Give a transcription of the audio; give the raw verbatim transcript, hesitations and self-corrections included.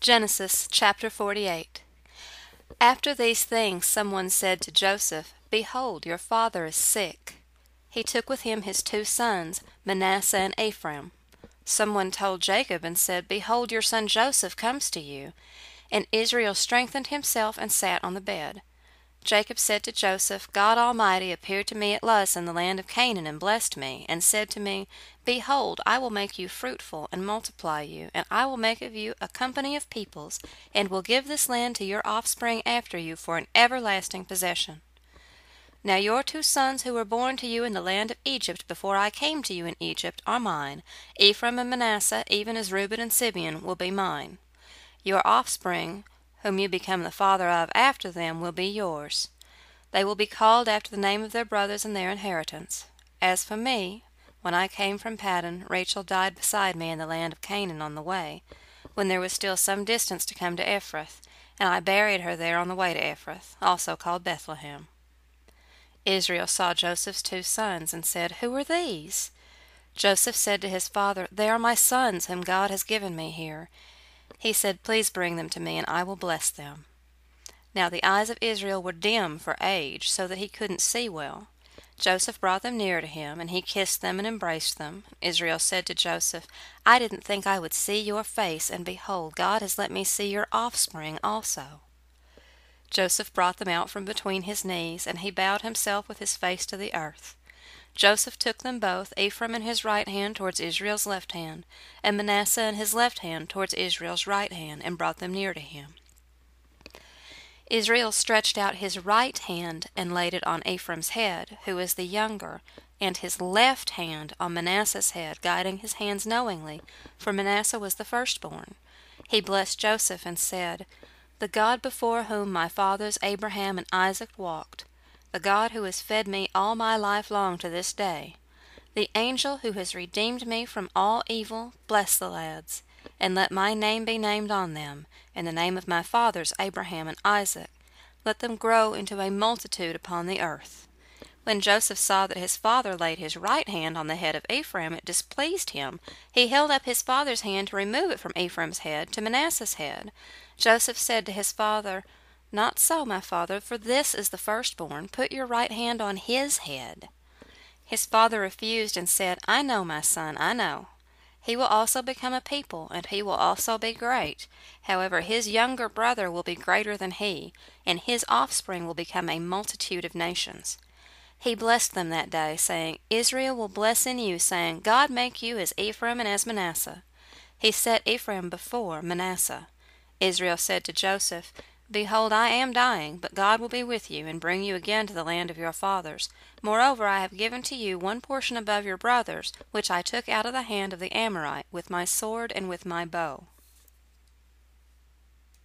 Genesis chapter forty-eight. After these things someone said to Joseph, Behold, your father is sick. He took with him his two sons, Manasseh and Ephraim. Someone told Jacob and said, Behold, your son Joseph comes to you. And Israel strengthened himself and sat on the bed. Jacob said to Joseph, God Almighty appeared to me at Luz in the land of Canaan, and blessed me, and said to me, Behold, I will make you fruitful, and multiply you, and I will make of you a company of peoples, and will give this land to your offspring after you for an everlasting possession. Now your two sons who were born to you in the land of Egypt before I came to you in Egypt are mine. Ephraim and Manasseh, even as Reuben and Simeon, will be mine. Your offspring, whom you become the father of after them, will be yours. They will be called after the name of their brothers and their inheritance. As for me, when I came from Paddan, Rachel died beside me in the land of Canaan on the way, when there was still some distance to come to Ephrath, and I buried her there on the way to Ephrath, also called Bethlehem. Israel saw Joseph's two sons, and said, Who are these? Joseph said to his father, They are my sons, whom God has given me here. He said, Please bring them to me, and I will bless them. Now the eyes of Israel were dim for age, so that he couldn't see well. Joseph brought them near to him, and he kissed them and embraced them. Israel said to Joseph, I didn't think I would see your face, and behold, God has let me see your offspring also. Joseph brought them out from between his knees, and he bowed himself with his face to the earth. Joseph took them both, Ephraim in his right hand towards Israel's left hand, and Manasseh in his left hand towards Israel's right hand, and brought them near to him. Israel stretched out his right hand and laid it on Ephraim's head, who is the younger, and his left hand on Manasseh's head, guiding his hands knowingly, for Manasseh was the firstborn. He blessed Joseph and said, The God before whom my fathers Abraham and Isaac walked, the God who has fed me all my life long to this day, the angel who has redeemed me from all evil, bless the lads, and let my name be named on them, and the name of my fathers Abraham and Isaac. Let them grow into a multitude upon the earth. When Joseph saw that his father laid his right hand on the head of Ephraim, it displeased him. He held up his father's hand to remove it from Ephraim's head to Manasseh's head. Joseph said to his father, Not so, my father, for this is the firstborn. Put your right hand on his head. His father refused and said, I know, my son, I know. He will also become a people, and he will also be great. However, his younger brother will be greater than he, and his offspring will become a multitude of nations. He blessed them that day, saying, Israel will bless in you, saying, God make you as Ephraim and as Manasseh. He set Ephraim before Manasseh. Israel said to Joseph, Behold, I am dying, but God will be with you, and bring you again to the land of your fathers. Moreover, I have given to you one portion above your brothers, which I took out of the hand of the Amorite, with my sword and with my bow.